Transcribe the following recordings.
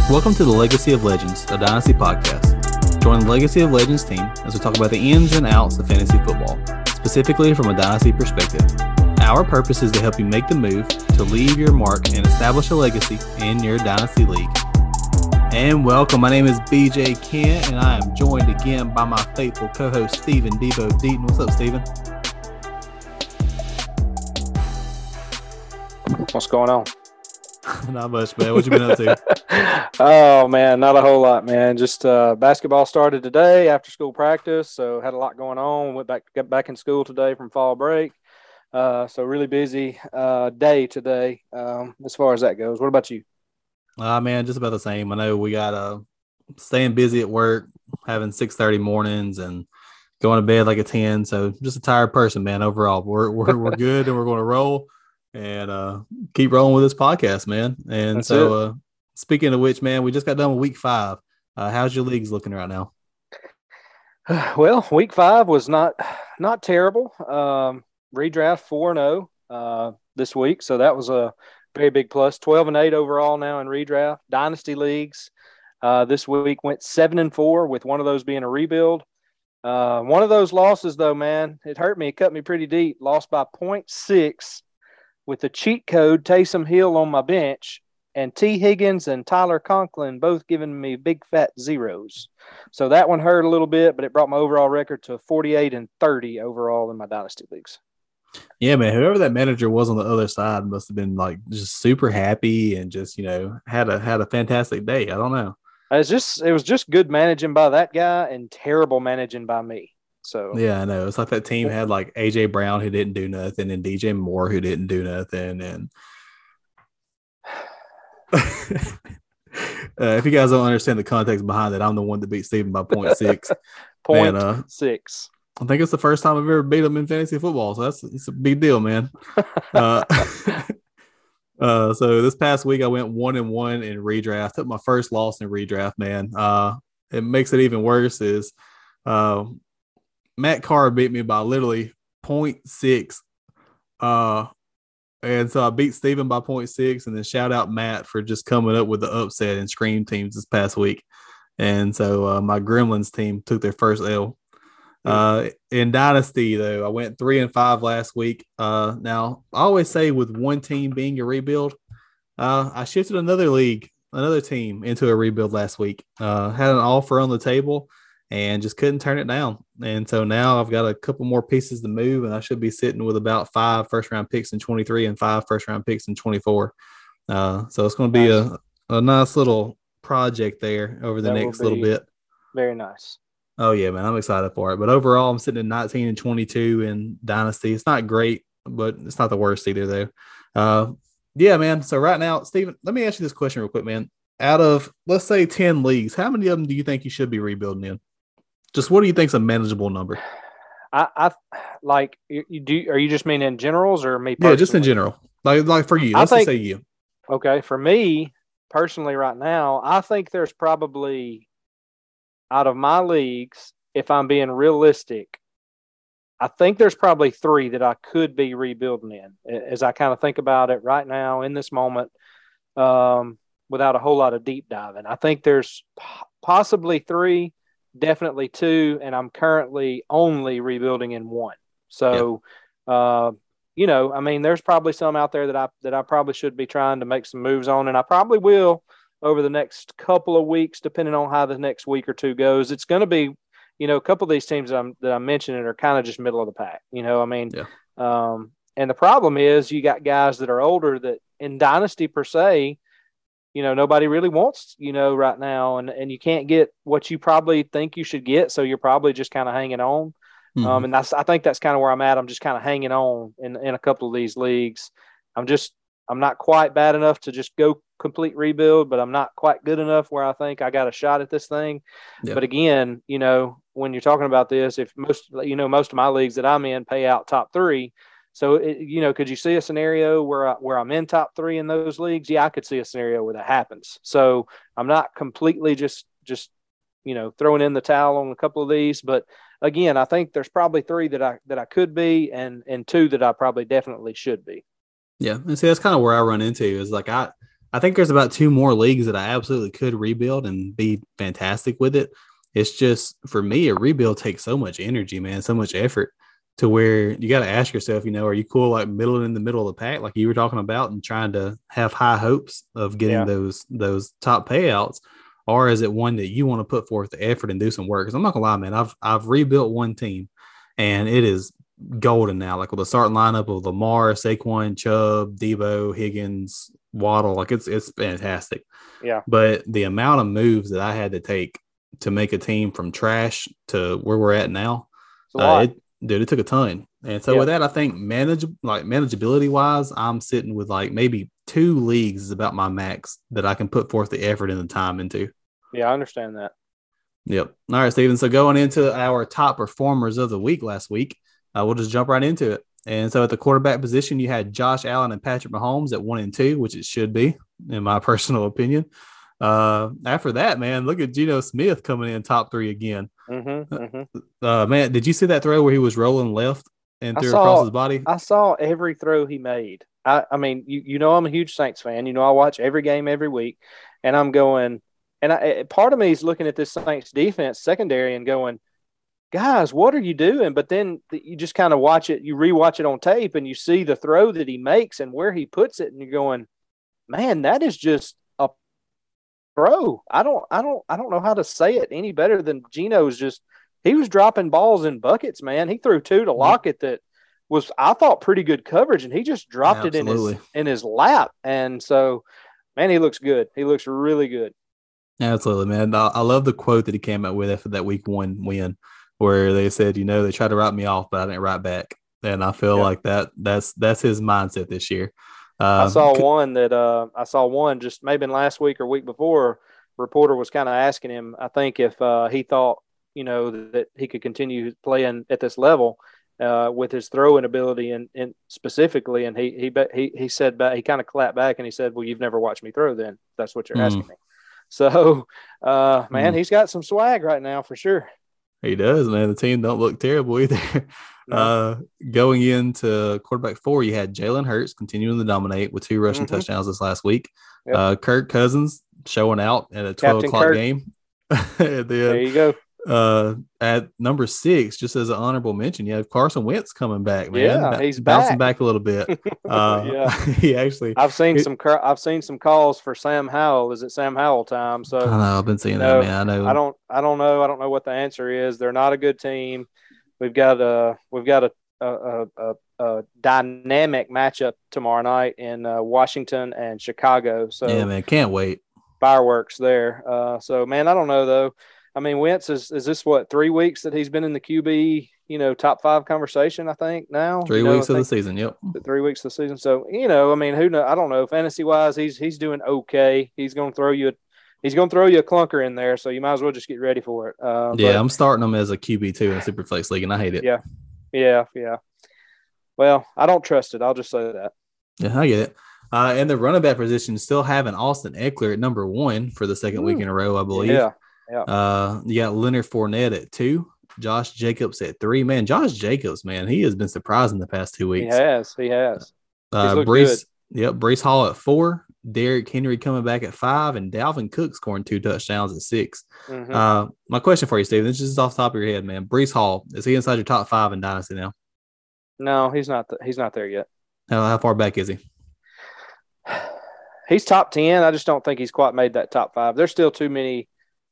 Welcome to the Legacy of Legends, a Dynasty podcast. Join the Legacy of Legends team as we talk about the ins and outs of fantasy football, specifically from a Dynasty perspective. Our purpose is to help you make the move to leave your mark and establish a legacy in your Dynasty league. And welcome, my name is BJ Kent, and I am joined again by my faithful co-host, Stephen Debo Deaton. What's up, Stephen? What's going on? Not much, man. What you been up to? Oh, man, not a whole lot, man. Just basketball started today after school practice, so had a lot going on. Got back in school today from fall break. So really busy day today as far as that goes. What about you? Man, just about the same. I know we got staying busy at work, having 6:30 mornings and going to bed like a 10. So just a tired person, man. Overall, we're good and we're going to roll and keep rolling with this podcast, man. And That's so speaking of which, man, we just got done with week 5. How's your leagues looking right now? Well, week 5 was not terrible. Redraft 4-0 this week, so that was a very big plus. 12-8 overall now in redraft. Dynasty leagues this week went 7-4 with one of those being a rebuild. One of those losses, though, man, it hurt me. It cut me pretty deep. Lost by 0.6 with the cheat code Taysom Hill on my bench and T. Higgins and Tyler Conklin both giving me big fat zeros. So that one hurt a little bit, but it brought my overall record to 48-30 overall in my Dynasty leagues. Yeah, man, whoever that manager was on the other side must have been like just super happy and just, had a fantastic day. I don't know. It was just good managing by that guy and terrible managing by me. So yeah, I know. It's like that team had like AJ Brown who didn't do nothing and DJ Moore who didn't do nothing. And if you guys don't understand the context behind it, I'm the one that beat Steven by 0.6. 0.6. I think it's the first time I've ever beat him in fantasy football, so it's a big deal, man. So this past week I went 1-1 in redraft. Took my first loss in redraft, man. It makes it even worse is Matt Carr beat me by literally 0.6. And so I beat Steven by 0.6, and then shout out Matt for just coming up with the upset and scream teams this past week. And so my Gremlins team took their first L. In Dynasty, though, I went 3-5 last week. Now, I always say with one team being a rebuild, I shifted another team into a rebuild last week. Had an offer on the table and just couldn't turn it down. And so now I've got a couple more pieces to move, and I should be sitting with about 5 first-round picks in 23 and 5 first-round picks in 24. So it's going to be a nice little project there over the next little bit. Very nice. Oh, yeah, man. I'm excited for it. But overall, I'm sitting at 19 and 22 in Dynasty. It's not great, but it's not the worst either, though. Yeah, man. So right now, Steven, let me ask you this question real quick, man. Out of, let's say, 10 leagues, how many of them do you think you should be rebuilding in? Just what do you think is a manageable number? I like you do. Are you just meaning in generals or me personally? Yeah, just in general. Like for you. Let's just say you. Okay. For me personally right now, I think there's probably out of my leagues, if I'm being realistic, I think there's probably 3 that I could be rebuilding in as I kind of think about it right now in this moment without a whole lot of deep diving. I think there's possibly 3, definitely 2, and I'm currently only rebuilding in 1. So, I mean, there's probably some out there that I probably should be trying to make some moves on, and I probably will over the next couple of weeks, depending on how the next week or 2 goes. It's going to be, a couple of these teams that I'm mentioning are kind of just middle of the pack. And the problem is you got guys that are older that in Dynasty per se, nobody really wants, right now, and you can't get what you probably think you should get. So you're probably just kind of hanging on. Mm-hmm. And I think that's kind of where I'm at. I'm just kind of hanging on in a couple of these leagues. I'm not quite bad enough to just go complete rebuild, but I'm not quite good enough where I think I got a shot at this thing. Yeah. But again, when you're talking about this, if most of my leagues that I'm in pay out top 3. So, could you see a scenario where I'm in top 3 in those leagues? Yeah, I could see a scenario where that happens. So I'm not completely just throwing in the towel on a couple of these, but again, I think there's probably 3 that I could be and 2 that I probably definitely should be. Yeah, and see, that's kind of where I run into is like I I think there's about 2 more leagues that I absolutely could rebuild and be fantastic with it. It's just for me, a rebuild takes so much energy, man, so much effort to where you got to ask yourself, are you cool like middle in the middle of the pack, like you were talking about, and trying to have high hopes of getting those top payouts, or is it one that you want to put forth the effort and do some work? Because I'm not gonna lie, man, I've rebuilt one team, and it is golden now. Like with the starting lineup of Lamar, Saquon, Chubb, Debo, Higgins, Waddle, like it's fantastic. Yeah. But the amount of moves that I had to take to make a team from trash to where we're at now, it took a ton. And so with that, I think manageability wise, I'm sitting with like maybe 2 leagues is about my max that I can put forth the effort and the time into. Yeah, I understand that. Yep. All right, Steven. So going into our top performers of the week last week, we'll just jump right into it. And so at the quarterback position, you had Josh Allen and Patrick Mahomes at 1 and 2, which it should be, in my personal opinion. After that, man, look at Geno Smith coming in top 3 again. Man, did you see that throw where he was rolling left and threw across his body? I saw every throw he made. I mean, I'm a huge Saints fan. I watch every game every week, and I'm going. And part of me is looking at this Saints defense secondary and going, guys, what are you doing? But then you just kind of watch it, you rewatch it on tape, and you see the throw that he makes and where he puts it, and you're going, man, that is just a throw. I don't know how to say it any better than Geno's he was dropping balls in buckets, man. He threw 2 to Lockett that was, I thought, pretty good coverage, and he just dropped it in his lap. And so, man, he looks good. He looks really good. Absolutely, man. I love the quote that he came out with after that week 1 win, where they said, they tried to write me off, but I didn't write back. And I feel like that's his mindset this year. I saw one just maybe last week or week before. Reporter was kind of asking him, I think, if he thought, that he could continue playing at this level with his throwing ability and specifically. And he said, he kind of clapped back and he said, well, you've never watched me throw then. That's what you're asking me. So, man, he's got some swag right now for sure. He does, man. The team don't look terrible either. No. Going into quarterback 4, you had Jalen Hurts continuing to dominate with 2 rushing touchdowns this last week. Yep. Kirk Cousins showing out at a 12 o'clock game. There you go. At number 6, just as an honorable mention, you have Carson Wentz coming back, man. Yeah, he's bouncing back a little bit. He actually. I've seen some calls for Sam Howell. Is it Sam Howell time? So I know I've been seeing that, man. I know. I don't know what the answer is. They're not a good team. We've got a dynamic matchup tomorrow night in Washington and Chicago. So yeah, man, can't wait. Fireworks there. So man, I don't know though. I mean, Wentz is this 3 weeks that he's been in the QB, top 5 conversation, I think now. 3 weeks of the season. Yep. 3 weeks of the season. So, I mean, who knows? I don't know. Fantasy wise, he's doing okay. He's going to throw you a clunker in there. So you might as well just get ready for it. I'm starting him as a QB too in a Superflex league, and I hate it. Yeah. Well, I don't trust it. I'll just say that. Yeah, I get it. And the running back position still having Austin Eckler at number 1 for the second week in a row, I believe. Yeah. You got Leonard Fournette at 2, Josh Jacobs at 3. Man, Josh Jacobs, man, he has been surprising the past 2 weeks. He has. Breece Hall at 4, Derrick Henry coming back at 5, and Dalvin Cook scoring 2 touchdowns at 6. My question for you, Steven, this is just off the top of your head, man. Breece Hall, is he inside your top 5 in Dynasty now? No, he's not. He's not there yet. How far back is he? He's top 10. I just don't think he's quite made that top 5. There's still too many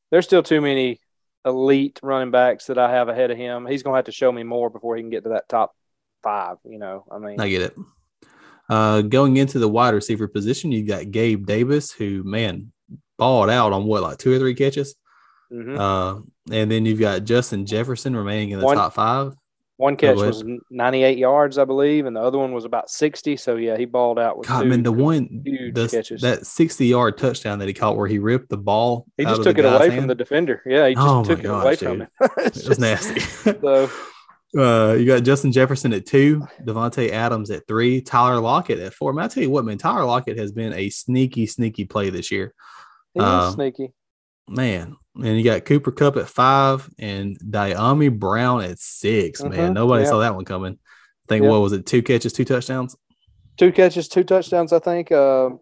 elite running backs that I have ahead of him. He's going to have to show me more before he can get to that top 5. I get it. Going into the wide receiver position, you got Gabe Davis, who, man, balled out on 2 or 3 catches. And then you've got Justin Jefferson remaining in the top 5. One catch was 98 yards, I believe, and the other one was about 60. So, yeah, he balled out with huge catches. That 60-yard touchdown that he caught where he ripped the ball. He just took it away from the defender. Yeah, he just took it away from him. It was nasty. You got Justin Jefferson at 2, Devontae Adams at 3, Tyler Lockett at 4. Man, I tell you what, man, Tyler Lockett has been a sneaky play this year. He is sneaky. Man, and you got Cooper Kupp at 5 and Diami Brown at 6. Man, nobody saw that one coming. I think, what was it, 2 catches, 2 touchdowns? 2 catches, 2 touchdowns, I think.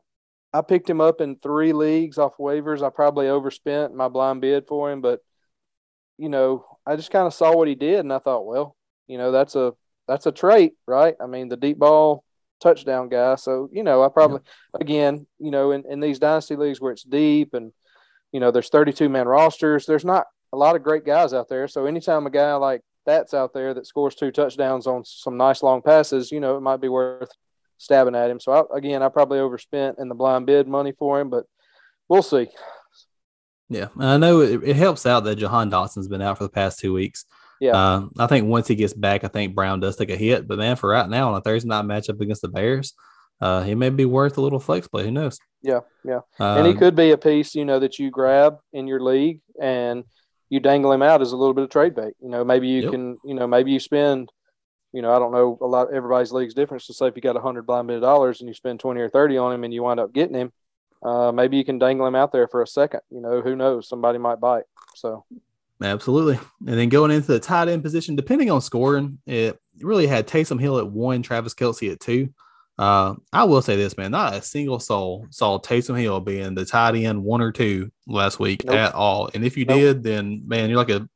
I picked him up in 3 leagues off waivers. I probably overspent my blind bid for him, but I just kind of saw what he did, and I thought, well, that's a trait, right? I mean, the deep ball touchdown guy. So I probably again, in these dynasty leagues where it's deep and there's 32-man rosters, there's not a lot of great guys out there. So anytime a guy like that's out there that scores 2 touchdowns on some nice long passes, it might be worth stabbing at him. So I probably overspent in the blind bid money for him, but we'll see. Yeah, I know it helps out that Jahan Dotson's been out for the past 2 weeks. Yeah, I think once he gets back, I think Brown does take a hit. But man, for right now on a Thursday night matchup against the Bears, he may be worth a little flex play. Who knows? Yeah. And he could be a piece, that you grab in your league and you dangle him out as a little bit of trade bait. Maybe you can, maybe you spend, I don't know, everybody's league's different. So say if you got $100 blind bid dollars and you spend 20 or 30 on him and you wind up getting him, maybe you can dangle him out there for a second. Who knows? Somebody might bite. So. Absolutely. And then going into the tight end position, depending on scoring, it really had Taysom Hill at 1, Travis Kelce at 2. I will say this, man, not a single soul saw Taysom Hill being the tight end 1 or 2 last week at all. And if you did, then man, you're like a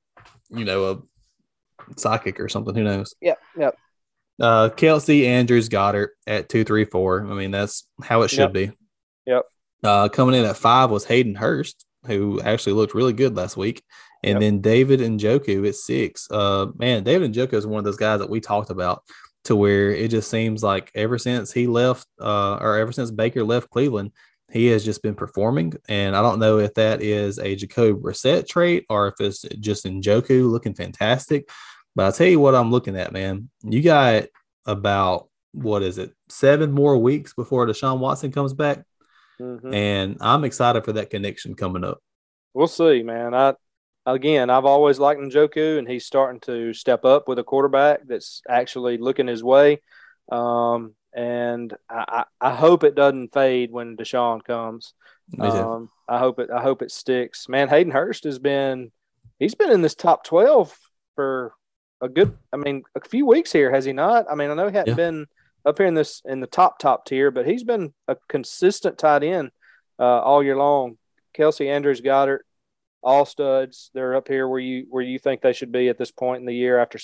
psychic or something. Who knows? Yeah. Kelce, Andrews, Goddard at 2, 3, 4. I mean, that's how it should be. Yep. Coming in at 5 was Hayden Hurst, who actually looked really good last week. And then David Njoku at 6. Man, David Njoku is one of those guys that we talked about to where it just seems like ever since he left or ever since Baker left Cleveland, he has just been performing. And I don't know if that is a Jacoby Brissett trait or if it's just Njoku looking fantastic. But I'll tell you what I'm looking at, man. You got about, 7 more weeks before Deshaun Watson comes back. Mm-hmm. And I'm excited for that connection coming up. We'll see, man. I've always liked Njoku, and he's starting to step up with a quarterback that's actually looking his way. And I hope it doesn't fade when Deshaun comes. I hope it sticks. Man, Hayden Hurst he's been in this top 12 for a few weeks here, has he not? I mean, I know he hadn't been up here in the top tier, but he's been a consistent tight end all year long. Kelce, Andrews, Goddard, all studs. They're up here where you think they should be at this point in the year after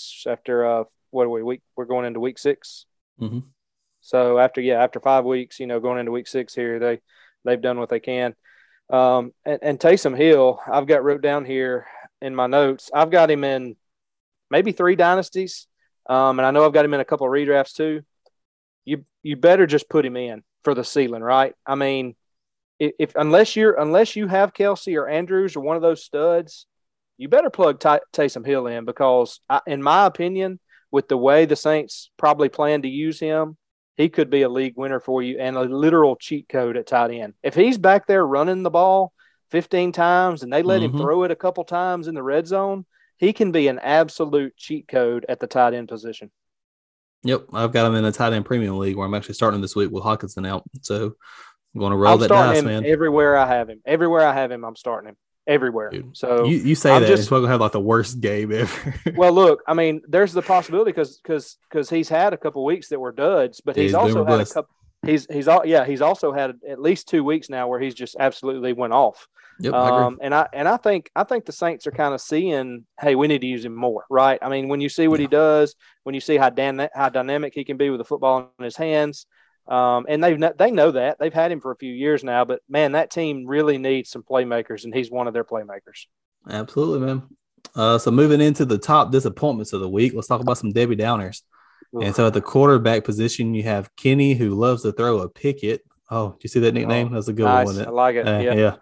we're going into week 6. Mm-hmm. So after 5 weeks, going into week 6 here, they've done what they can. And Taysom Hill, I've got wrote down here in my notes. I've got him in maybe 3 dynasties. And I know I've got him in a couple of redrafts too. You better just put him in for the ceiling, right? I mean, unless you have Kelce or Andrews or one of those studs, you better plug Taysom Hill in because, in my opinion, with the way the Saints probably plan to use him, he could be a league winner for you and a literal cheat code at tight end. If he's back there running the ball 15 times and they let him throw it a couple times in the red zone, he can be an absolute cheat code at the tight end position. Yep, I've got him in a tight end premium league where I'm actually starting this week with Hawkinson out. So I'm going to roll that dice, man. Everywhere I have him, I'm starting him. Everywhere. Dude, so you say that he's going to have like the worst game ever. Well, look, I mean, there's the possibility because he's had a couple weeks that were duds, but he's also had a couple. He's also had at least 2 weeks now where he's just absolutely went off. Yep, I agree. And I think the Saints are kind of seeing, hey, we need to use him more, right? I mean, when you see what he does, when you see how dynamic he can be with the football in his hands, and they know that they've had him for a few years now. But man, that team really needs some playmakers, and he's one of their playmakers. Absolutely, man. So moving into the top disappointments of the week, let's talk about some Debbie Downers. And so at the quarterback position, you have Kenny, who loves to throw a Pickett. Oh, do you see that nickname? That's a good one, wasn't it? I like it.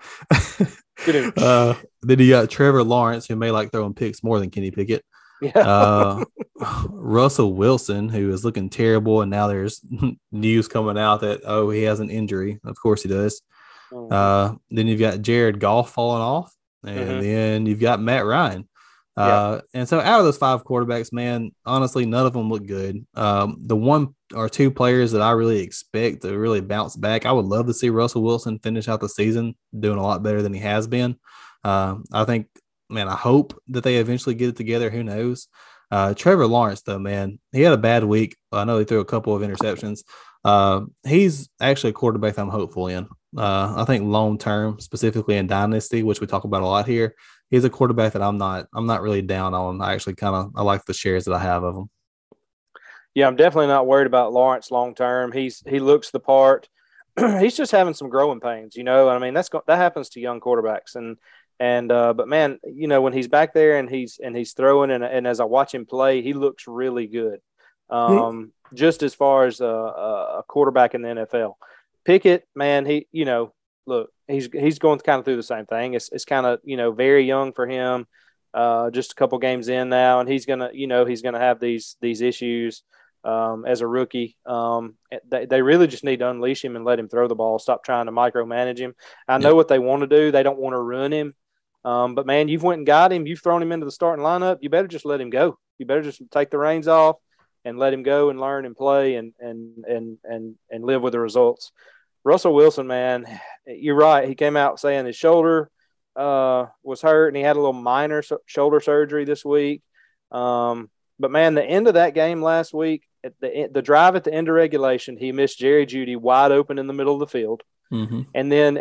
Yeah. Then you got Trevor Lawrence, who may like throwing picks more than Kenny Pickett. Yeah. Russell Wilson, who is looking terrible, and now there's news coming out that he has an injury. Of course he does. Then you've got Jared Goff falling off, and then you've got Matt Ryan. And so out of those 5 quarterbacks, man, honestly, none of them look good. The 1 or 2 players that I really expect to really bounce back, I would love to see Russell Wilson finish out the season doing a lot better than he has been. I think, man, I hope that they eventually get it together. Who knows? Trevor Lawrence, though, man, he had a bad week. I know he threw a couple of interceptions. He's actually a quarterback I'm hopeful in. I think long term, specifically in Dynasty, which we talk about a lot here, he's a quarterback that I'm not really down on. I like the shares that I have of him. Yeah, I'm definitely not worried about Lawrence long term. He looks the part. He's just having some growing pains, you know. I mean, that happens to young quarterbacks, but man, you know, when he's back there and he's throwing and as I watch him play, he looks really good. Just as far as a quarterback in the NFL, Pickett, man, he's going kind of through the same thing. It's kind of, you know, very young for him, just a couple games in now, and he's gonna have these issues. As a rookie, they really just need to unleash him and let him throw the ball. Stop trying to micromanage him. I know what they want to do. They don't want to ruin him. But man, you've went and got him. You've thrown him into the starting lineup. You better just let him go. You better just take the reins off and let him go and learn and play and live with the results. Russell Wilson, man, you're right. He came out saying his shoulder was hurt and he had a little minor shoulder surgery this week. But man, the end of that game last week, at the drive at the end of regulation, he missed Jerry Jeudy wide open in the middle of the field, and then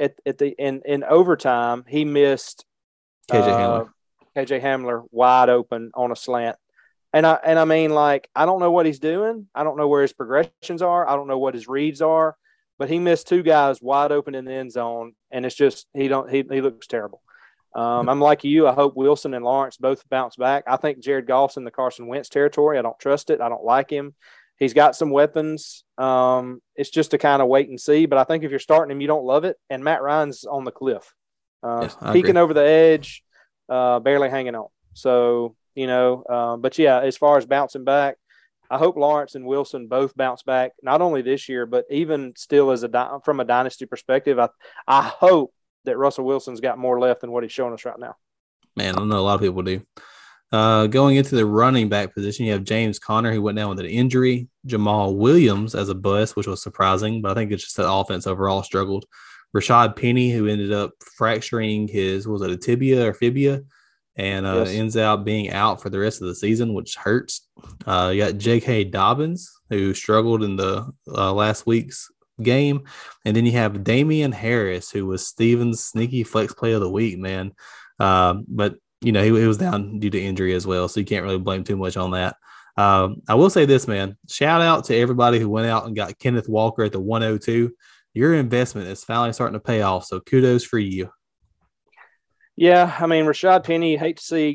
in overtime, he missed KJ Hamler wide open on a slant. And I mean, like, I don't know what he's doing. I don't know where his progressions are. I don't know what his reads are. But he missed two guys wide open in the end zone, and it's just he looks terrible. I'm like you. I hope Wilson and Lawrence both bounce back. I think Jared Goff's in the Carson Wentz territory. I don't trust it. I don't like him. He's got some weapons. It's just to kind of wait and see. But I think if you're starting him, you don't love it. And Matt Ryan's on the cliff, peeking over the edge, barely hanging on. So, you know, but yeah, as far as bouncing back, I hope Lawrence and Wilson both bounce back, not only this year, but even still from a dynasty perspective. I hope that Russell Wilson's got more left than what he's showing us right now. Man, I know a lot of people do. Going into the running back position, you have James Conner, who went down with an injury. Jamal Williams as a bust, which was surprising, but I think it's just that offense overall struggled. Rashad Penny, who ended up fracturing his, a tibia or fibia, and ends up being out for the rest of the season, which hurts. You got J.K. Dobbins, who struggled in the last week's game. And then you have Damian Harris, who was Steven's sneaky flex play of the week, man. But, you know, he was down due to injury as well, so you can't really blame too much on that. I will say this, man. Shout out to everybody who went out and got Kenneth Walker at the 102. Your investment is finally starting to pay off, so kudos for you. Yeah, I mean, Rashad Penny, you hate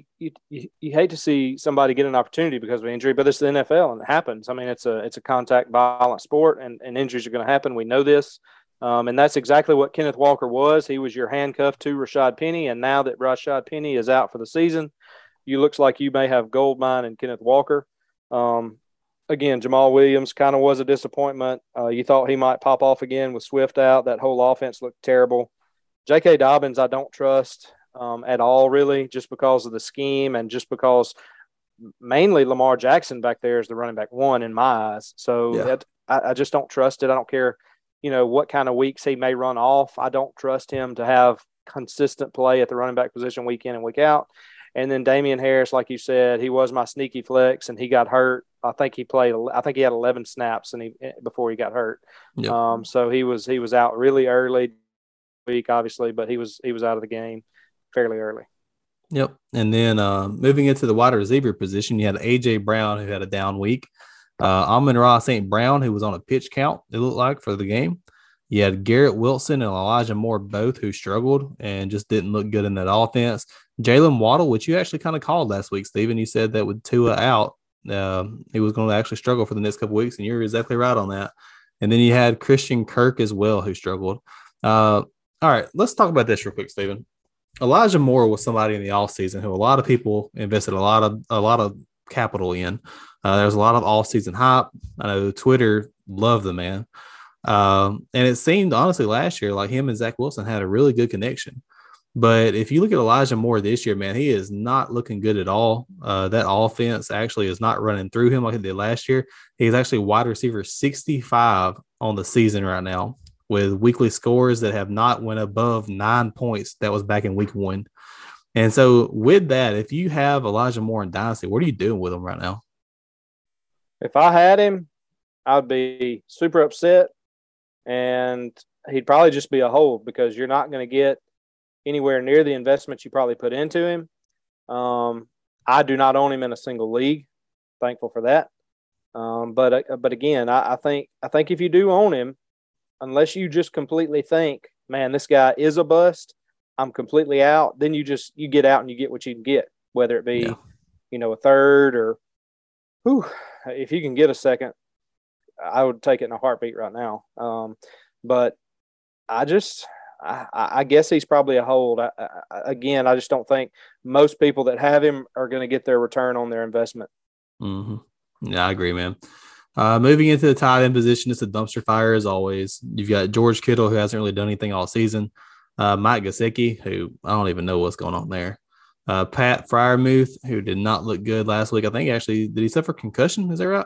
to see somebody get an opportunity because of injury, but it's the NFL and it happens. I mean, it's a contact violent sport and injuries are going to happen. We know this. And that's exactly what Kenneth Walker was. He was your handcuff to Rashad Penny. And now that Rashad Penny is out for the season, you looks like you may have gold mine in Kenneth Walker. Again, Jamal Williams kind of was a disappointment. You thought he might pop off again with Swift out. That whole offense looked terrible. J.K. Dobbins, I don't trust at all, really, just because of the scheme and just because mainly Lamar Jackson back there is the running back one in my eyes. So I just don't trust it. I don't care, you know, what kind of weeks he may run off. I don't trust him to have consistent play at the running back position week in and week out. And then Damian Harris, like you said, he was my sneaky flex and he got hurt. I think he had 11 snaps before he got hurt. Yep. So he was out really early week, obviously, but he was out of the game fairly early. Yep. And then moving into the wide receiver position, you had A.J. Brown, who had a down week. Amon-Ra St. Brown, who was on a pitch count, it looked like, for the game. You had Garrett Wilson and Elijah Moore both who struggled and just didn't look good in that offense. Jalen Waddle, which you actually kind of called last week, Steven. You said that with Tua out, he was going to actually struggle for the next couple of weeks, and you're exactly right on that. And then you had Christian Kirk as well, who struggled. All right, let's talk about this real quick, Steven. Elijah Moore was somebody in the offseason who a lot of people invested a lot of capital in. There was a lot of offseason hype. I know Twitter loved the man. And it seemed, honestly, last year, like him and Zach Wilson had a really good connection. But if you look at Elijah Moore this year, man, he is not looking good at all. That offense actually is not running through him like it did last year. He's actually wide receiver 65 on the season right now, with weekly scores that have not went above 9 points. That was back in week 1. And so with that, if you have Elijah Moore in Dynasty, what are you doing with him right now? If I had him, I'd be super upset, and he'd probably just be a hold because you're not going to get anywhere near the investment you probably put into him. I do not own him in a single league. Thankful for that. But again, I think if you do own him, unless you just completely think, man, this guy is a bust, I'm completely out. Then you get out and you get what you can get, whether it be, a third or, if you can get a second, I would take it in a heartbeat right now. But I guess he's probably a hold. Again, I just don't think most people that have him are going to get their return on their investment. Mm-hmm. Yeah, I agree, man. Moving into the tight end position, it's a dumpster fire as always. You've got George Kittle, who hasn't really done anything all season. Mike Gesicki, who I don't even know what's going on there. Pat Freiermuth, who did not look good last week. I think actually, did he suffer concussion? Is that right?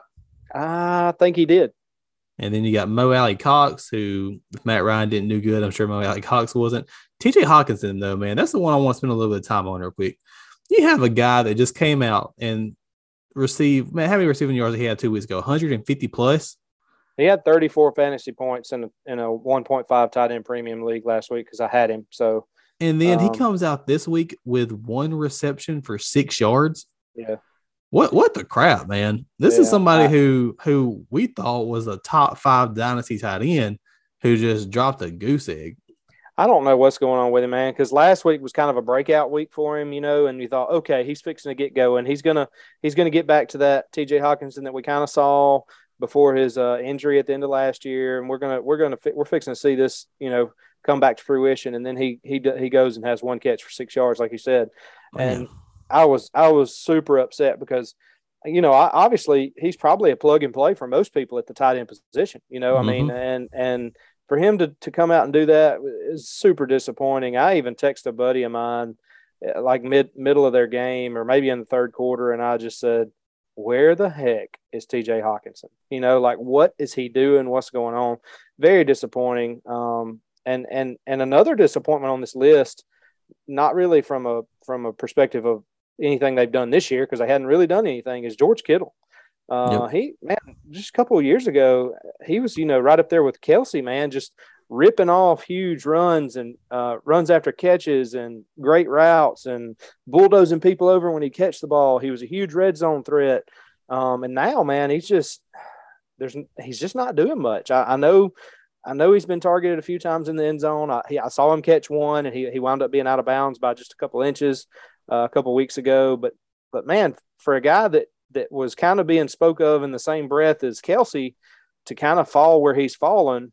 I think he did. And then you got Mo Alley Cox, who if Matt Ryan didn't do good, I'm sure Mo Alley Cox wasn't. TJ Hawkinson, though, man, that's the one I want to spend a little bit of time on real quick. You have a guy that just came out and received, man, how many receiving yards he had 2 weeks ago? 150 plus? He had 34 fantasy points in a 1.5 tight end premium league last week because I had him. So, and then he comes out this week with 1 reception for 6 yards. Yeah. What the crap, man? This is somebody who we thought was a top 5 dynasty tight end who just dropped a goose egg. I don't know what's going on with him, man, because last week was kind of a breakout week for him, and you thought, okay, he's fixing to get going. He's gonna get back to that TJ Hawkinson that we kind of saw before his injury at the end of last year, and we're fixing to see this, come back to fruition. And then he goes and has 1 catch for 6 yards, like you said, and I was super upset because, obviously he's probably a plug and play for most people at the tight end position, I mean, and for him to come out and do that is super disappointing. I even texted a buddy of mine like middle of their game or maybe in the third quarter, and I just said, where the heck is TJ Hawkinson? Like, what is he doing? What's going on? Very disappointing. And another disappointment on this list, not really from a perspective of anything they've done this year, because they hadn't really done anything, is George Kittle. Just a couple of years ago, he was, right up there with Kelsey, man, just ripping off huge runs and runs after catches and great routes and bulldozing people over when he catch the ball. He was a huge red zone threat. And now, man, he's just not doing much. I know he's been targeted a few times in the end zone. I saw him catch one, and he wound up being out of bounds by just a couple inches a couple weeks ago. But man, for a guy that was kind of being spoke of in the same breath as Kelsey to kind of fall where he's fallen,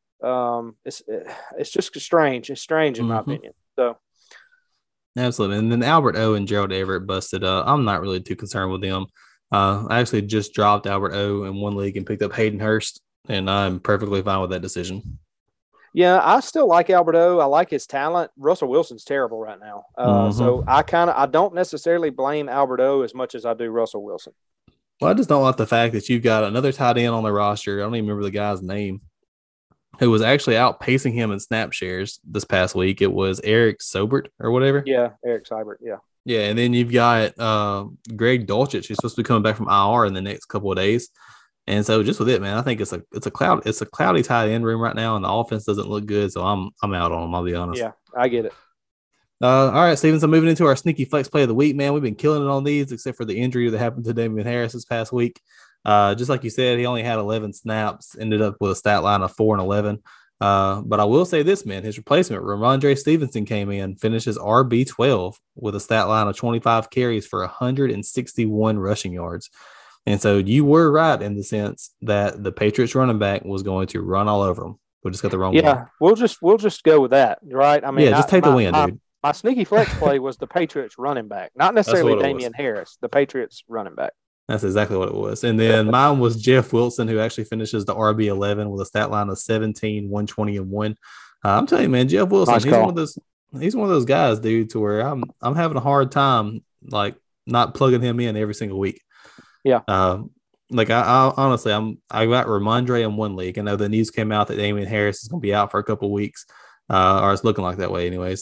it's just strange. It's strange in my opinion. So, absolutely. And then Albert O and Gerald Everett busted up. I'm not really too concerned with them. I actually just dropped Albert O in 1 league and picked up Hayden Hurst, and I'm perfectly fine with that decision. Yeah, I still like Albert O. I like his talent. Russell Wilson's terrible right now. So I don't necessarily blame Albert O as much as I do Russell Wilson. Well, I just don't like the fact that you've got another tight end on the roster. I don't even remember the guy's name, who was actually outpacing him in snap shares this past week. It was Eric Sobert or whatever. Yeah, Eric Seibert. Yeah. Yeah, and then you've got Greg Dulcich, who's supposed to be coming back from IR in the next couple of days. And so just with it, man, I think it's a cloudy tight end room right now, and the offense doesn't look good. So I'm out on them. I'll be honest. Yeah, I get it. All right, Steven. So moving into our sneaky flex play of the week, man, we've been killing it on these, except for the injury that happened to Damian Harris this past week. Just like you said, he only had 11 snaps, ended up with a stat line of 4 and 11. But I will say this, man, his replacement, Ramondre Stevenson, came in, finished his RB12 with a stat line of 25 carries for 161 rushing yards. And so you were right in the sense that the Patriots running back was going to run all over them. We just got the wrong one. We'll just go with that, right? I mean, just take the win, dude. My sneaky flex play was the Patriots running back, not necessarily Damian Harris, the Patriots running back. That's exactly what it was. And then mine was Jeff Wilson, who actually finishes the RB11 with a stat line of 17, 120, and 1. I'm telling you, man, Jeff Wilson, he's one of those guys, dude, to where I'm having a hard time, like, not plugging him in every single week. Yeah. Like I honestly, I got Ramondre in 1 league. I know the news came out that Damian Harris is going to be out for a couple of weeks, or it's looking like that way, anyways.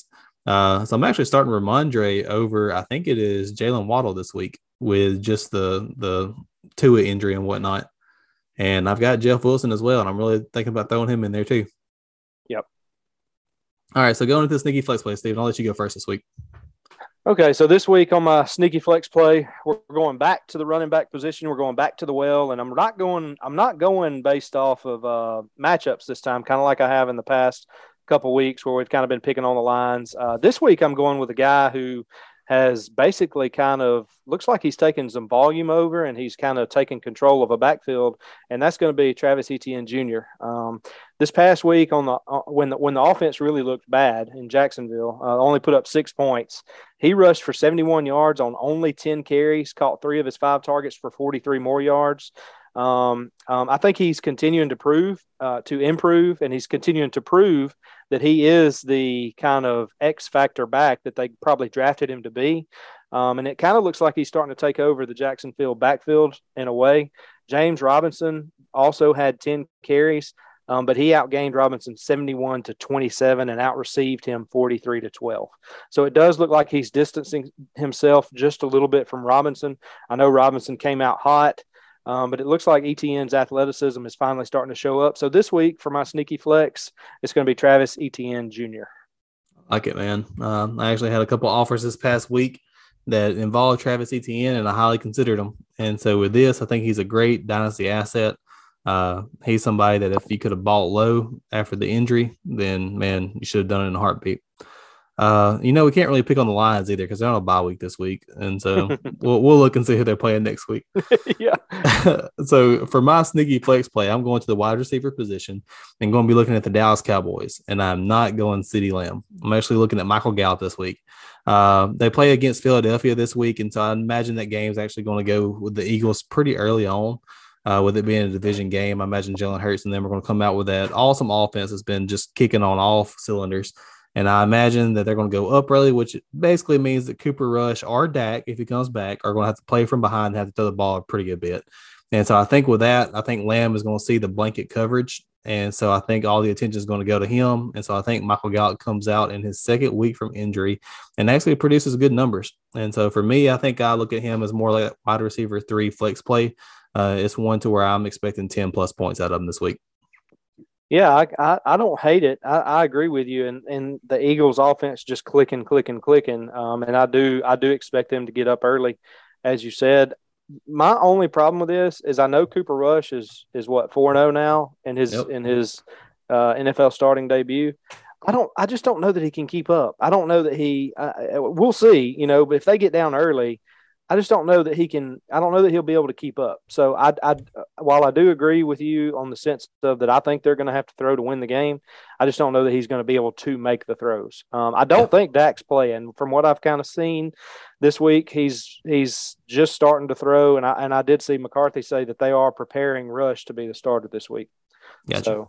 So I'm actually starting Ramondre over, I think it is Jalen Waddle this week with just the Tua injury and whatnot. And I've got Jeff Wilson as well, and I'm really thinking about throwing him in there too. Yep. All right, so going into the sneaky flex play, Steven, I'll let you go first this week. Okay, so this week on my sneaky flex play, we're going back to the running back position. We're going back to the well, and I'm not going based off of matchups this time, kind of like I have in the past couple weeks where we've kind of been picking on the lines. This week I'm going with a guy who has basically kind of looks like he's taking some volume over and he's kind of taking control of a backfield, and that's going to be Travis Etienne Jr. This past week on the when the offense really looked bad in Jacksonville, only put up 6 points. He rushed for 71 yards on only 10 carries, caught 3 of his 5 targets for 43 more yards. I think he's continuing to improve, and he's continuing to prove that he is the kind of X factor back that they probably drafted him to be. And it kind of looks like he's starting to take over the Jacksonville backfield in a way. James Robinson also had 10 carries, but he outgained Robinson 71-27 and outreceived him 43-12. So it does look like he's distancing himself just a little bit from Robinson. I know Robinson came out hot. But it looks like Etienne's athleticism is finally starting to show up. So this week for my sneaky flex, it's going to be Travis Etienne Jr. I like it, man. I actually had a couple offers this past week that involved Travis Etienne, and I highly considered him. And so with this, I think he's a great dynasty asset. He's somebody that if you could have bought low after the injury, then, man, you should have done it in a heartbeat. We can't really pick on the Lions either because they're on a bye week this week, and so we'll look and see who they're playing next week. Yeah. So for my sneaky flex play, I'm going to the wide receiver position and going to be looking at the Dallas Cowboys, and I'm not going CeeDee Lamb. I'm actually looking at Michael Gallup this week. They play against Philadelphia this week, and so I imagine that game is actually going to go with the Eagles pretty early on. With it being a division game, I imagine Jalen Hurts and them are going to come out with that awesome offense that's been just kicking on all cylinders. And I imagine that they're going to go up early, which basically means that Cooper Rush or Dak, if he comes back, are going to have to play from behind and have to throw the ball a pretty good bit. And so I think with that, I think Lamb is going to see the blanket coverage. And so I think all the attention is going to go to him. And so I think Michael Gallup comes out in his second week from injury and actually produces good numbers. And so for me, I think I look at him as more like a wide receiver 3 flex play. It's one to where I'm expecting 10 plus points out of him this week. Yeah, I don't hate it. I agree with you. And the Eagles offense just clicking. And I do expect them to get up early, as you said. My only problem with this is I know Cooper Rush is what 4-0 now in his NFL starting debut. I just don't know that he can keep up. I don't know that we'll see, but if they get down early, I just don't know that he can. I don't know that he'll be able to keep up. So while I do agree with you on the sense of that, I think they're going to have to throw to win the game. I just don't know that he's going to be able to make the throws. I don't think Dak's playing. From what I've kind of seen this week, he's just starting to throw. And I did see McCarthy say that they are preparing Rush to be the starter this week. Gotcha. So.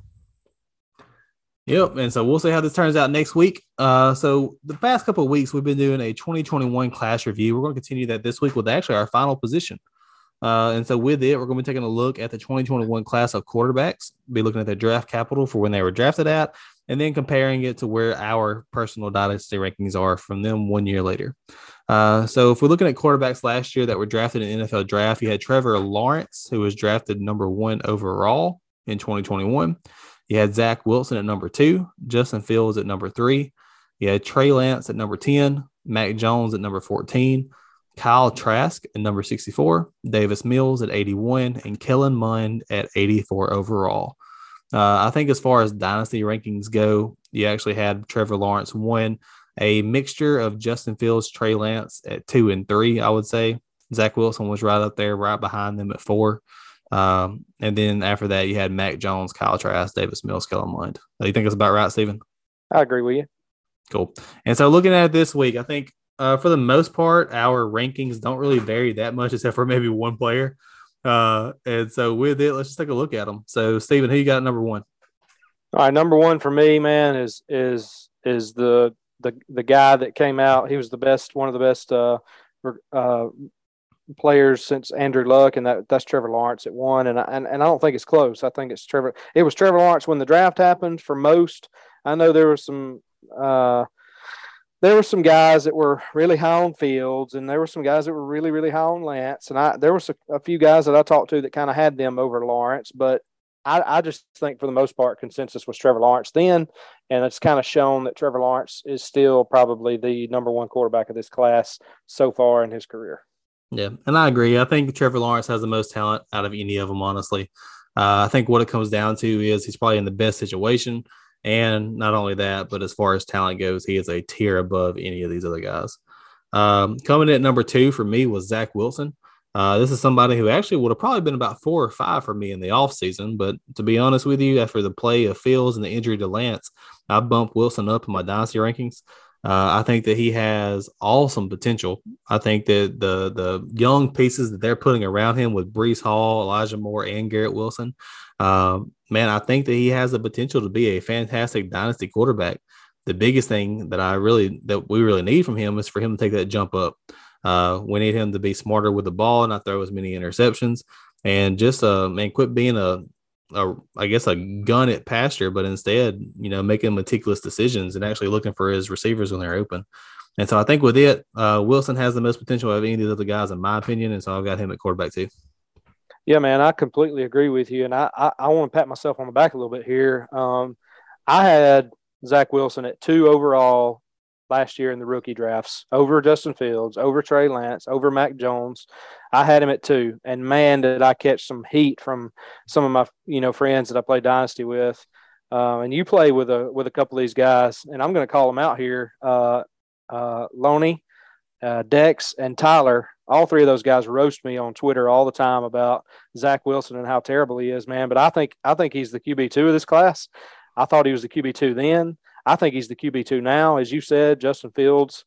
Yep, and so we'll see how this turns out next week. So the past couple of weeks, we've been doing a 2021 class review. We're going to continue that this week with actually our final position. And so with it, we're going to be taking a look at the 2021 class of quarterbacks, be looking at their draft capital for when they were drafted at, and then comparing it to where our personal dynasty rankings are from them 1 year later. So if we're looking at quarterbacks last year that were drafted in the NFL draft, you had Trevor Lawrence, who was drafted number 1 overall in 2021. You had Zach Wilson at number 2, Justin Fields at number 3. You had Trey Lance at number 10, Mac Jones at number 14, Kyle Trask at number 64, Davis Mills at 81, and Kellen Mond at 84 overall. I think as far as dynasty rankings go, you actually had Trevor Lawrence 1, a mixture of Justin Fields, Trey Lance at 2 and 3, I would say. Zach Wilson was right up there, right behind them at 4. And then after that, you had Mac Jones, Kyle Trask, Davis Mills, Kellen Mond. Do you think it's about right, Steven? I agree with you. Cool. And so looking at it this week, I think for the most part, our rankings don't really vary that much except for maybe one player. And so with it, let's just take a look at them. So, Steven, who you got at number 1? All right, number 1 for me, man, is the guy that came out. He was the best, one of the best players since Andrew Luck, and that's Trevor Lawrence at 1. And I don't think it's close. I think it's Trevor. It was Trevor Lawrence when the draft happened for most. I know there was some there were some guys that were really high on Fields, and there were some guys that were really, really high on Lance. And there was a few guys that I talked to that kind of had them over Lawrence, but I just think for the most part, consensus was Trevor Lawrence then. And it's kind of shown that Trevor Lawrence is still probably the number one quarterback of this class so far in his career. Yeah, and I agree. I think Trevor Lawrence has the most talent out of any of them, honestly. I think what it comes down to is he's probably in the best situation. And not only that, but as far as talent goes, he is a tier above any of these other guys. Coming in at number 2 for me was Zach Wilson. This is somebody who actually would have probably been about 4 or 5 for me in the offseason. But to be honest with you, after the play of Fields and the injury to Lance, I bumped Wilson up in my dynasty rankings. I think that he has awesome potential. I think that the young pieces that they're putting around him with Breece Hall, Elijah Moore, and Garrett Wilson, man, I think that he has the potential to be a fantastic dynasty quarterback. The biggest thing that we really need from him is for him to take that jump up. We need him to be smarter with the ball, not throw as many interceptions, and just quit being a gun at pasture, but instead, making meticulous decisions and actually looking for his receivers when they're open. And so I think with it, Wilson has the most potential of any of the other guys, in my opinion. And so I've got him at quarterback too. Yeah, man, I completely agree with you. And I want to pat myself on the back a little bit here. I had Zach Wilson at 2 overall last year in the rookie drafts, over Justin Fields, over Trey Lance, over Mac Jones. I had him at 2, and man, did I catch some heat from some of my friends that I play Dynasty with. And you play with a couple of these guys, and I'm going to call them out here. Loney, Dex, and Tyler. All 3 of those guys roast me on Twitter all the time about Zach Wilson and how terrible he is, man. But I think he's the QB2 of this class. I thought he was the QB2 then. I think he's the QB2 now. As you said, Justin Fields,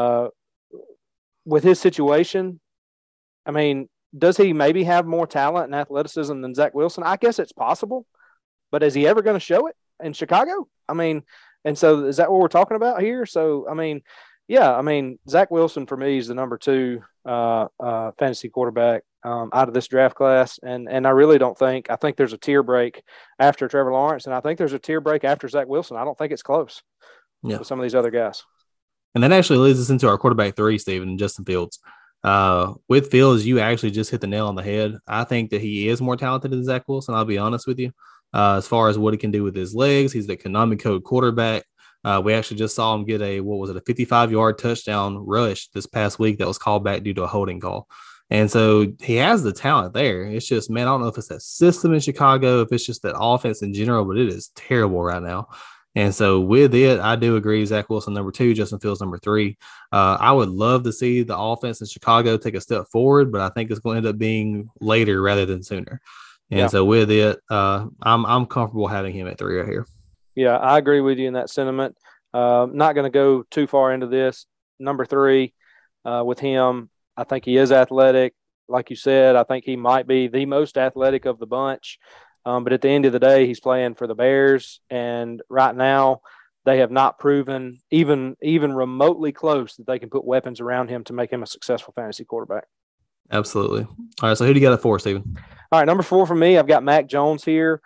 with his situation, I mean, does he maybe have more talent and athleticism than Zach Wilson? I guess it's possible, but is he ever going to show it in Chicago? I mean, and so is that what we're talking about here? So, I mean, yeah, I mean, Zach Wilson for me is the number 2 fantasy quarterback out of this draft class. And I really don't think – I think there's a tier break after Trevor Lawrence, and I think there's a tier break after Zach Wilson. I don't think it's close with some of these other guys. And that actually leads us into our quarterback 3, Stephen, Justin Fields. With Fields, you actually just hit the nail on the head. I think that he is more talented than Zach Wilson, I'll be honest with you. As far as what he can do with his legs, he's the Konami code quarterback. We actually just saw him get a 55-yard touchdown rush this past week that was called back due to a holding call. And so he has the talent there. It's just, man, I don't know if it's that system in Chicago, if it's just that offense in general, but it is terrible right now. And so with it, I do agree, Zach Wilson, number 2, Justin Fields, number 3. I would love to see the offense in Chicago take a step forward, but I think it's going to end up being later rather than sooner. And so with it, I'm comfortable having him at 3 right here. Yeah, I agree with you in that sentiment. Not going to go too far into this. Number 3 with him, I think he is athletic. Like you said, I think he might be the most athletic of the bunch. But at the end of the day, he's playing for the Bears. And right now, they have not proven even remotely close that they can put weapons around him to make him a successful fantasy quarterback. Absolutely. All right, so who do you got at 4, Stephen? All right, number 4 for me, I've got Mac Jones here.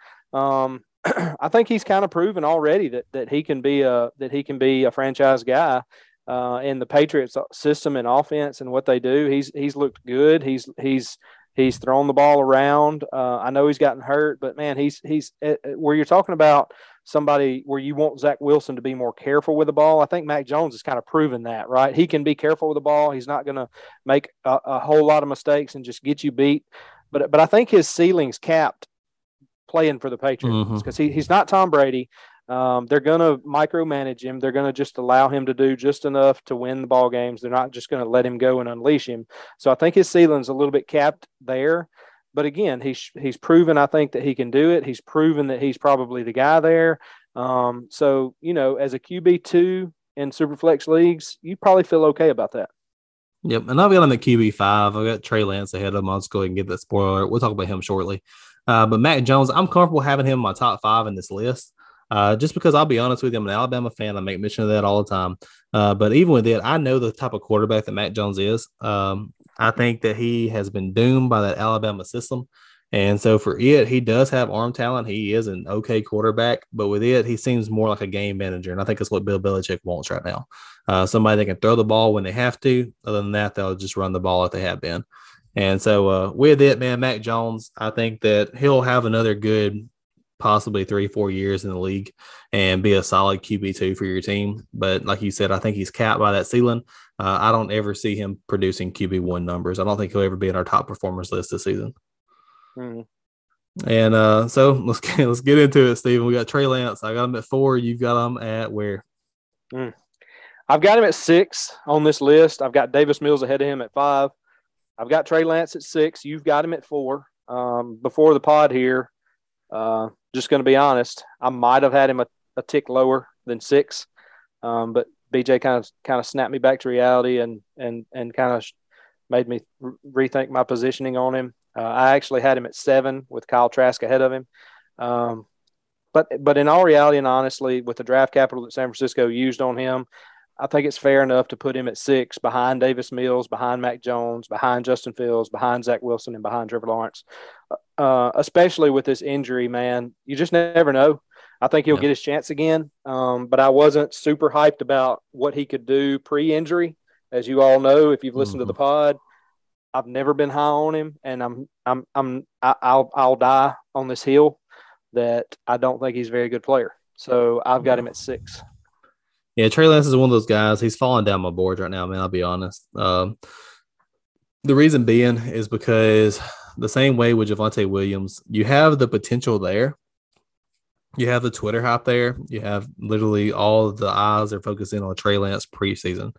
I think he's kind of proven already that he can be a franchise guy in the Patriots system and offense and what they do. He's looked good. He's thrown the ball around. I know he's gotten hurt, but man, he's where you're talking about somebody where you want Zach Wilson to be more careful with the ball. I think Mac Jones has kind of proven that, right? He can be careful with the ball. He's not going to make a whole lot of mistakes and just get you beat. But I think his ceiling's capped playing for the Patriots because he's not Tom Brady. They're going to micromanage him. They're going to just allow him to do just enough to win the ball games. They're not just going to let him go and unleash him. So I think his ceiling's a little bit capped there. But again, he's proven, I think, that he can do it. He's proven that he's probably the guy there. So, as a QB2 in Superflex leagues, you probably feel okay about that. Yep. And I've got him at QB5. I've got Trey Lance ahead of him. I'll just go ahead and get that spoiler. We'll talk about him shortly. But Mac Jones, I'm comfortable having him in my top 5 in this list. Just because I'll be honest with you, I'm an Alabama fan. I make mention of that all the time. But even with it, I know the type of quarterback that Mac Jones is. I think that he has been doomed by that Alabama system. And so for it, he does have arm talent. He is an okay quarterback, but with it, he seems more like a game manager. And I think that's what Bill Belichick wants right now. Somebody that can throw the ball when they have to. Other than that, they'll just run the ball like they have been. And so with it, man, Mac Jones, I think that he'll have another good, possibly 3-4 years in the league and be a solid QB2 for your team. But like you said, I think he's capped by that ceiling. I don't ever see him producing QB1 numbers. I don't think he'll ever be in our top performers list this season. Mm. And so let's get into it, Steven. We got Trey Lance. I got him at 4. You've got him at where? I've got him at 6 on this list. I've got Davis Mills ahead of him at 5. I've got Trey Lance at 6. You've got him at 4. Before the pod here, just going to be honest, I might have had him a tick lower than 6, but BJ kind of snapped me back to reality and kind of made me rethink my positioning on him. I actually had him at 7 with Kyle Trask ahead of him. But in all reality and honestly, with the draft capital that San Francisco used on him, I think it's fair enough to put him at 6 behind Davis Mills, behind Mac Jones, behind Justin Fields, behind Zach Wilson, and behind Trevor Lawrence. Especially with this injury, man, you just never know. I think he'll get his chance again. But I wasn't super hyped about what he could do pre-injury. As you all know, if you've listened to the pod, I've never been high on him, and I'll die on this hill that I don't think he's a very good player. So I've got him at 6. Yeah, Trey Lance is one of those guys. He's falling down my board right now, man. I'll be honest. The reason being is because the same way with Javonte Williams, you have the potential there. You have the Twitter hype there. You have literally all of the eyes are focusing on Trey Lance preseason.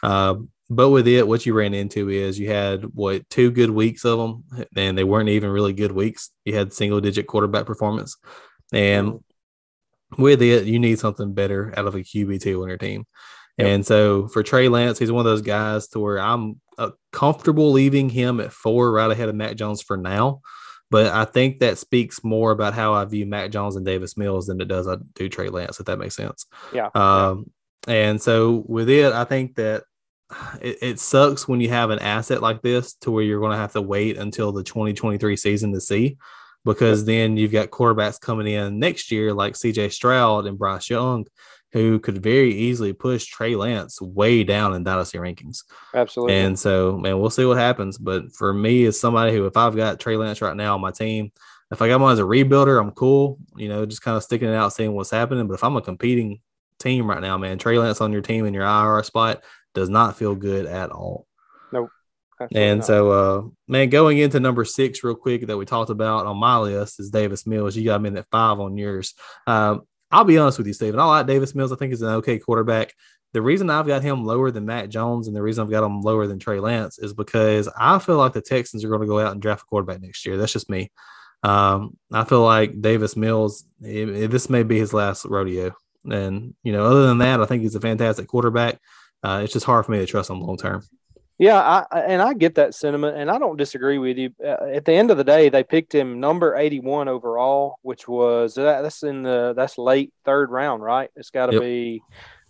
But with it, what you ran into is you had, 2 good weeks of them, and they weren't even really good weeks. You had single-digit quarterback performance. And with it, you need something better out of a QB2 on your team. Yep. And so for Trey Lance, he's one of those guys to where I'm comfortable leaving him at 4 right ahead of Mac Jones for now. But I think that speaks more about how I view Mac Jones and Davis Mills than it does I do Trey Lance, if that makes sense. Yeah. And so with it, I think that it sucks when you have an asset like this to where you're going to have to wait until the 2023 season to see, because then you've got quarterbacks coming in next year like CJ Stroud and Bryce Young, who could very easily push Trey Lance way down in dynasty rankings. Absolutely. And so, man, we'll see what happens. But for me, as somebody who, if I've got Trey Lance right now on my team, if I got one as a rebuilder, I'm cool, just kind of sticking it out, seeing what's happening. But if I'm a competing team right now, man, Trey Lance on your team in your IR spot does not feel good at all. Nope. And so, man, going into number 6 real quick that we talked about on my list is Davis Mills. You got him in at 5 on yours. I'll be honest with you, Steven. I like Davis Mills. I think he's an okay quarterback. The reason I've got him lower than Mac Jones and the reason I've got him lower than Trey Lance is because I feel like the Texans are going to go out and draft a quarterback next year. That's just me. I feel like Davis Mills, this may be his last rodeo. And, other than that, I think he's a fantastic quarterback. It's just hard for me to trust him long term. Yeah, I get that sentiment, and I don't disagree with you. At the end of the day, they picked him number 81 overall, which was that's late 3rd round, right? It's got to be.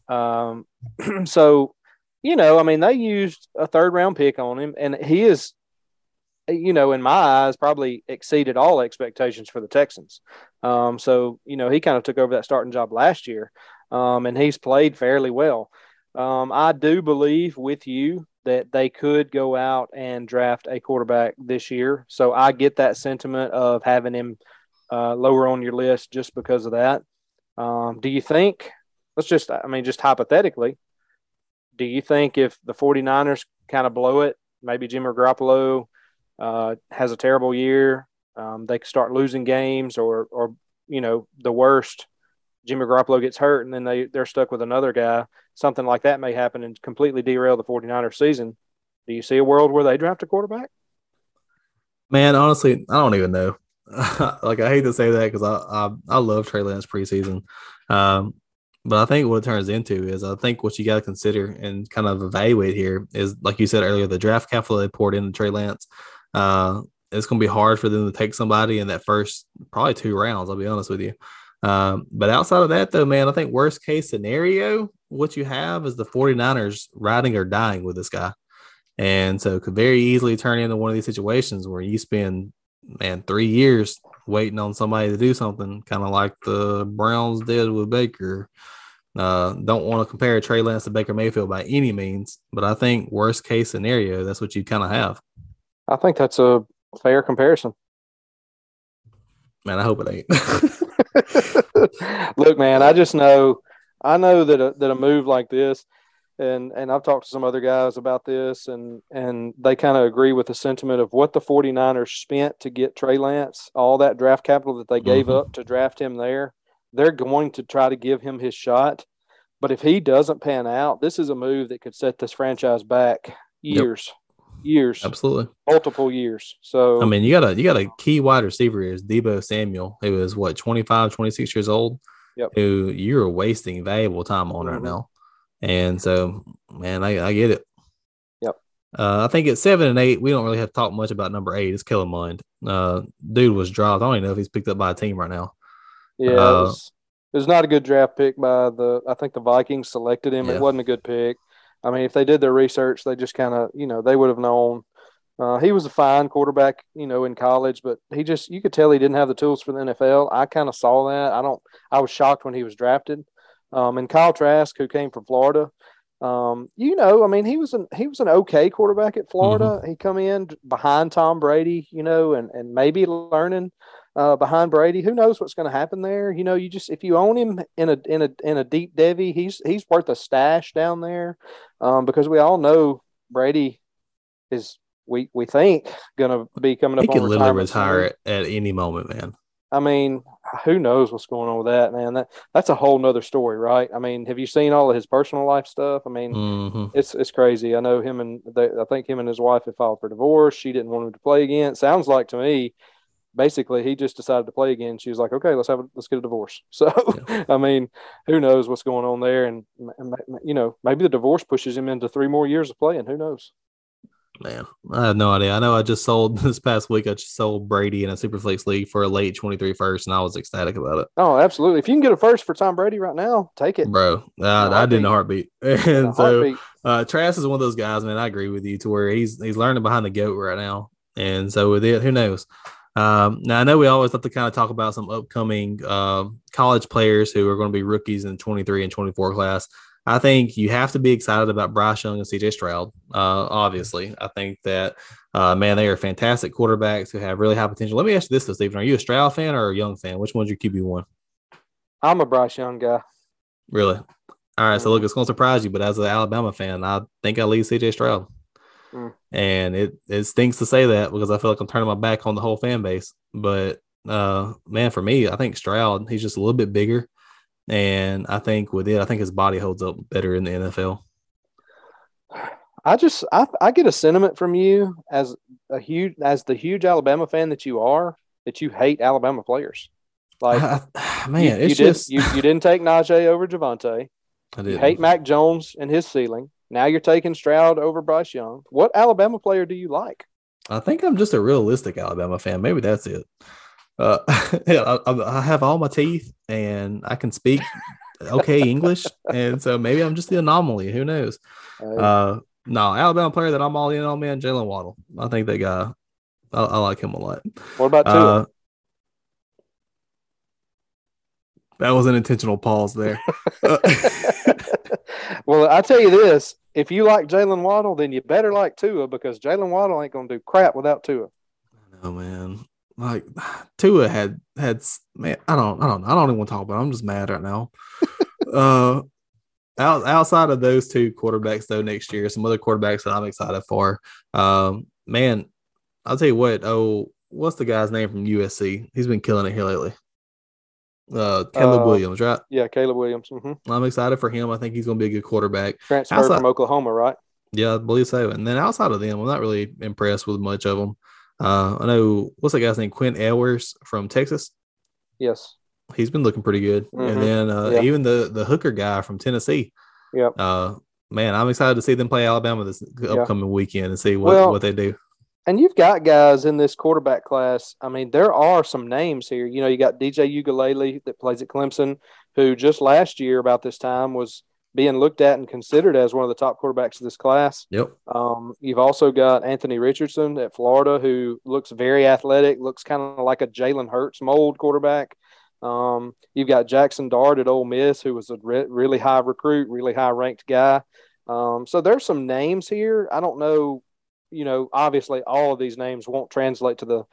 So, they used a 3rd round pick on him, and he is, in my eyes, probably exceeded all expectations for the Texans. So he kind of took over that starting job last year, and he's played fairly well. I do believe with you that they could go out and draft a quarterback this year. So I get that sentiment of having him lower on your list just because of that. Do you think, just hypothetically, do you think if the 49ers kind of blow it, maybe Jimmy Garoppolo has a terrible year, they could start losing games or the worst, Jimmy Garoppolo gets hurt and then they're stuck with another guy, something like that may happen and completely derail the 49ers season. Do you see a world where they draft a quarterback? Man, honestly, I don't even know. I hate to say that because I love Trey Lance preseason. But I think what it turns into is I think what you got to consider and kind of evaluate here is, like you said earlier, the draft capital they poured into Trey Lance. It's going to be hard for them to take somebody in that first probably 2 rounds, I'll be honest with you. But outside of that, though, man, I think worst case scenario, what you have is the 49ers riding or dying with this guy. And so it could very easily turn into one of these situations where you spend man, 3 years waiting on somebody to do something, kind of like the Browns did with Baker. Don't want to compare Trey Lance to Baker Mayfield by any means, but I think worst case scenario, that's what you kind of have. I think that's a fair comparison. Man, I hope it ain't. Look, man, I know that a move like this, and I've talked to some other guys about this, and they kind of agree with the sentiment of what the 49ers spent to get Trey Lance, all that draft capital that they gave up to draft him there. They're going to try to give him his shot. But if he doesn't pan out, this is a move that could set this franchise back years. Absolutely. Multiple years. So I mean, you got a key wide receiver is Deebo Samuel, who is 25, 26 years old, who you're wasting valuable time on right now. And so, man, I get it. Yep. I think at 7 and 8, we don't really have to talk much about number 8. It's Kellen Mond. Dude was dropped. I don't even know if he's picked up by a team right now. Yeah, it was not a good draft pick by I think the Vikings selected him. Yeah. It wasn't a good pick. I mean, if they did their research, they just kind of, they would have known. He was a fine quarterback, in college, but you could tell he didn't have the tools for the NFL. I kind of saw that. I was shocked when he was drafted. And Kyle Trask, who came from Florida, I mean, he was an okay quarterback at Florida. Mm-hmm. He come in behind Tom Brady, and maybe learning behind Brady. Who knows what's going to happen there? If you own him in a deep devy, he's worth a stash down there, because we all know Brady is we think going to be coming up. He on could literally retire at any moment, man. I mean, who knows what's going on with that, man? That's a whole nother story, right? I mean, have you seen all of his personal life stuff? I mean, it's crazy. I know I think him and his wife have filed for divorce. She didn't want him to play again. It sounds like to me, basically, he just decided to play again. She was like, okay, let's get a divorce. So, yeah. I mean, who knows what's going on there? And maybe the divorce pushes him into 3 more years of playing. Who knows? Man, I have no idea. I know this past week, I just sold Brady in a Superflex league for a late 23 first, and I was ecstatic about it. Oh, absolutely. If you can get a first for Tom Brady right now, take it. Bro, I did in a heartbeat. And so Trask is one of those guys, man, I agree with you, to where he's learning behind the GOAT right now. And so with it, who knows? Now, I know we always have to kind of talk about some upcoming college players who are going to be rookies in 23 and 24 class. I think you have to be excited about Bryce Young and CJ Stroud. Obviously, I think that, man, they are fantastic quarterbacks who have really high potential. Let me ask you this, though, Stephen. Are you a Stroud fan or a Young fan? Which one's your QB1? I'm a Bryce Young guy. Really? All right. So, look, it's going to surprise you, but as an Alabama fan, I think I lead CJ Stroud. And it stinks to say that because I feel like I'm turning my back on the whole fan base. But, man, for me, I think Stroud, he's just a little bit bigger. And I think his body holds up better in the NFL. I get a sentiment from you as the huge Alabama fan that you are, that you hate Alabama players. Like, man, you didn't take Najee over Javonte. I didn't. You hate Mac Jones and his ceiling. Now you're taking Stroud over Bryce Young. What Alabama player do you like? I think I'm just a realistic Alabama fan. Maybe that's it. I have all my teeth and I can speak okay English, and so maybe I'm just the anomaly. Who knows? No, Alabama player that I'm all in on, man, Jalen Waddle. I think that guy, I like him a lot. What about Tua? That was an intentional pause there. Well, I tell you this: if you like Jalen Waddle, then you better like Tua, because Jalen Waddle ain't going to do crap without Tua. Oh man. Like Tua had man, I don't even want to talk about it. I'm just mad right now. Outside of those 2 quarterbacks though, next year, some other quarterbacks that I'm excited for. Man, I'll tell you what. Oh, what's the guy's name from USC? He's been killing it here lately. Caleb Williams, right? Yeah, Caleb Williams. Mm-hmm. I'm excited for him. I think he's going to be a good quarterback. Transferred from Oklahoma, right? Yeah, I believe so. And then outside of them, I'm not really impressed with much of them. I know, what's that guy's name? Quinn Ewers from Texas. Yes. He's been looking pretty good. Mm-hmm. And then even the hooker guy from Tennessee. Yep. Man, I'm excited to see them play Alabama this upcoming weekend and see what they do. And you've got guys in this quarterback class. I mean, there are some names here. You got DJ Ugalele that plays at Clemson, who just last year about this time was being looked at and considered as one of the top quarterbacks of this class. Yep. You've also got Anthony Richardson at Florida, who looks very athletic, looks kind of like a Jalen Hurts mold quarterback. You've got Jackson Dart at Ole Miss, who was a really high recruit, really high ranked guy. So there's some names here. I don't know, obviously all of these names won't translate to the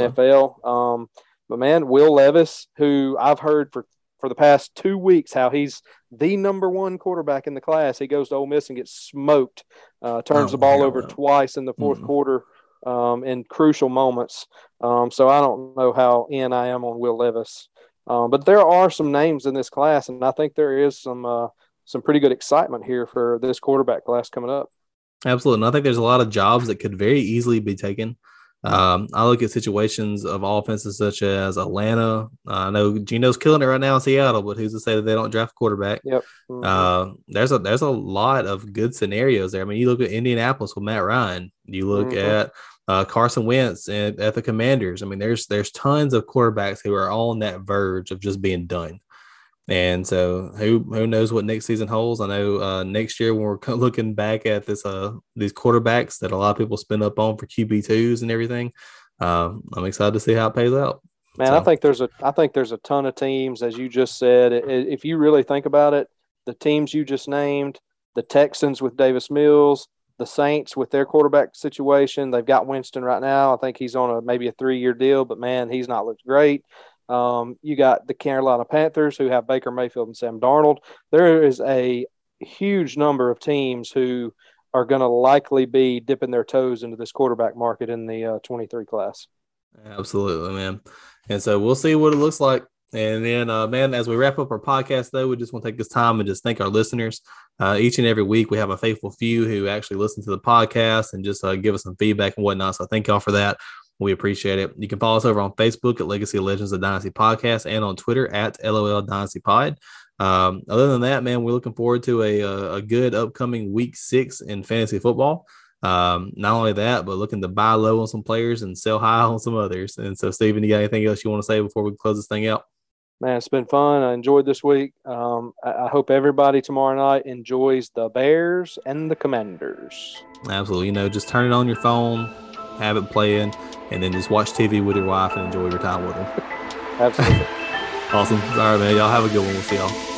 NFL. But man, Will Levis, who I've heard for the past 2 weeks how he's the number one quarterback in the class. He goes to Ole Miss and gets smoked, turns the ball over twice in the fourth quarter in crucial moments. So I don't know how in I am on Will Levis. But there are some names in this class, and I think there is some pretty good excitement here for this quarterback class coming up. Absolutely. And I think there's a lot of jobs that could very easily be taken. I look at situations of offenses such as Atlanta. I know Geno's killing it right now in Seattle, but who's to say that they don't draft a quarterback? Yep. There's a lot of good scenarios there. I mean, you look at Indianapolis with Matt Ryan. You look at Carson Wentz at the Commanders. I mean, there's tons of quarterbacks who are on that verge of just being done. And so who knows what next season holds? I know next year when we're looking back at this these quarterbacks that a lot of people spend up on for QB2s and everything, I'm excited to see how it pays out. Man, so. I think there's a ton of teams, as you just said. If you really think about it, the teams you just named, the Texans with Davis Mills, the Saints with their quarterback situation, they've got Winston right now. I think he's on maybe a 3-year deal, but man, he's not looked great. You got the Carolina Panthers who have Baker Mayfield and Sam Darnold. There is a huge number of teams who are going to likely be dipping their toes into this quarterback market in the 23 class. Absolutely, man. And so we'll see what it looks like. And then, man, as we wrap up our podcast, though, we just want to take this time and just thank our listeners. Each and every week, we have a faithful few who actually listen to the podcast and just give us some feedback and whatnot. So thank y'all for that. We appreciate it. You can follow us over on Facebook at Legacy of Legends of Dynasty Podcast and on Twitter at LOL Dynasty Pod. Other than that, man, we're looking forward to a good upcoming week 6 in fantasy football. Not only that, but looking to buy low on some players and sell high on some others. And so, Steven, you got anything else you want to say before we close this thing out? Man, it's been fun. I enjoyed this week. I hope everybody tomorrow night enjoys the Bears and the Commanders. Absolutely. Just turn it on your phone, have it playing, and then just watch TV with your wife and enjoy your time with them. Absolutely. Awesome. All right, man. Y'all have a good one. We'll see y'all.